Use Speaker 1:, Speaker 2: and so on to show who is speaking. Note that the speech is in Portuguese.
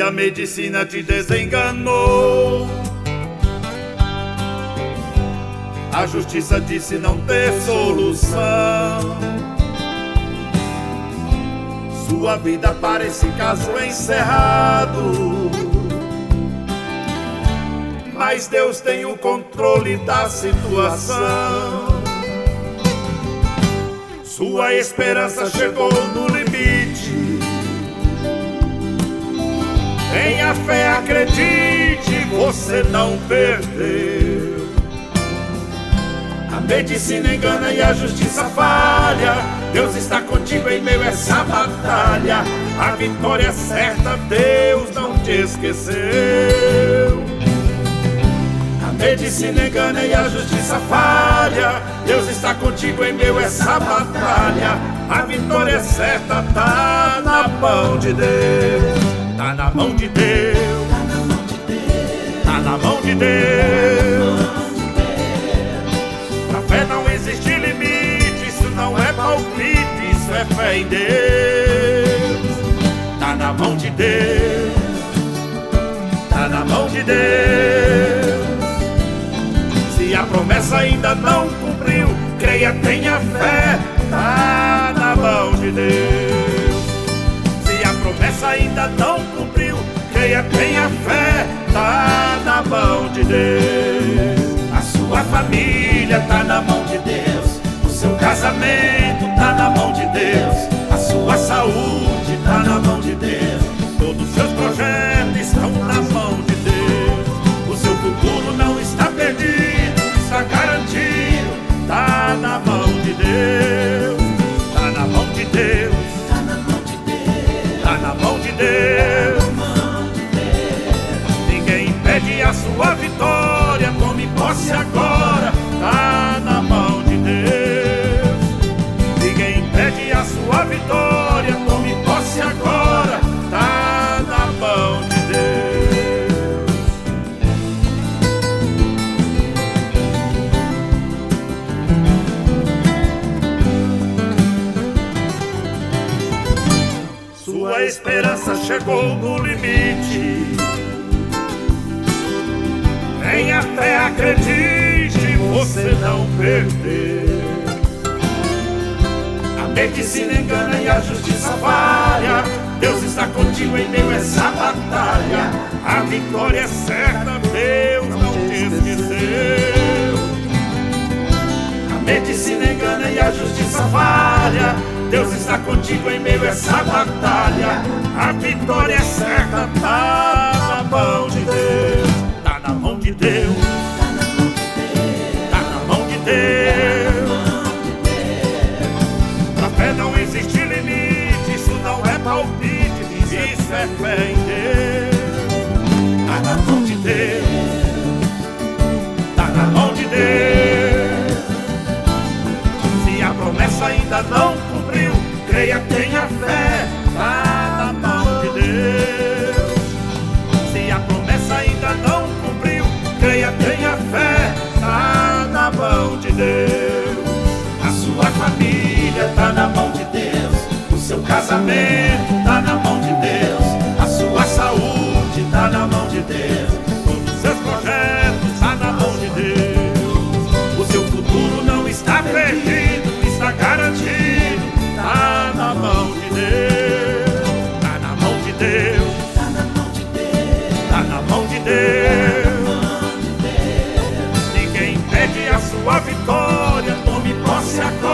Speaker 1: a medicina te desenganou. A justiça disse não ter solução. Sua vida parece caso encerrado, mas Deus tem o controle da situação. Sua esperança chegou no limite. Tenha fé, acredite, você não perdeu. A medicina engana e a justiça falha. Deus está contigo em meio a essa batalha. A vitória é certa, Deus não te esqueceu. A medicina engana e a justiça falha. Deus está contigo em meio a essa batalha. A vitória é certa, tá na mão de Deus. Tá na mão de Deus. Tá na mão de Deus. Pra fé não existe limite. Isso não é palpite, isso é fé em Deus. Tá na mão de Deus. Tá na mão de Deus. Se a promessa ainda não cumpriu, creia, tenha fé, tá na mão de Deus. Se a promessa ainda não cumpriu, creia, tenha fé, tá na mão de Deus. A sua família tá na mão de Deus. O seu casamento tá na mão de Deus. A sua saúde tá na mão de Deus. Todos os seus projetos estão na mão de Deus. O seu futuro não está perdido, está garantido, tá na mão de Deus. Tá na mão de Deus. Tá na mão de Deus. Tá na mão de Deus. Ninguém impede a sua vitória. Tome posse agora, tá na mão de Deus. Ninguém impede a sua vitória. Tome posse agora, tá na mão de Deus. Sua esperança chegou no limite. Tenha fé, acredite, você não perdeu. A medicina engana e a justiça falha. Deus está contigo em meio a essa batalha. A vitória é certa, Deus não te esqueceu. A medicina engana e a justiça falha. Deus está contigo em meio a essa batalha. A vitória é certa, tá na mão de Deus. Tá na mão de Deus. Tá na mão de Deus. Pra fé não existe limite. Isso não é palpite, isso é fé em Deus. Tá na mão de Deus. Tá na mão de Deus. Se a promessa ainda não cumpriu, creia, tenha fé, tá na mão de Deus. Se a promessa ainda não cumpriu, creia, tenha fé, tá na mão de Deus. A sua família tá na mão de Deus. O seu casamento tá na mão de Deus. A sua saúde tá na mão de Deus. Todos os seus projetos tá na mão de Deus. O seu futuro não está perdido, está garantido, tá na mão de Deus. Tá na mão de Deus. Tá na mão de Deus. Tá na mão de Deus. Ninguém impede a sua vitória. Tome posse agora.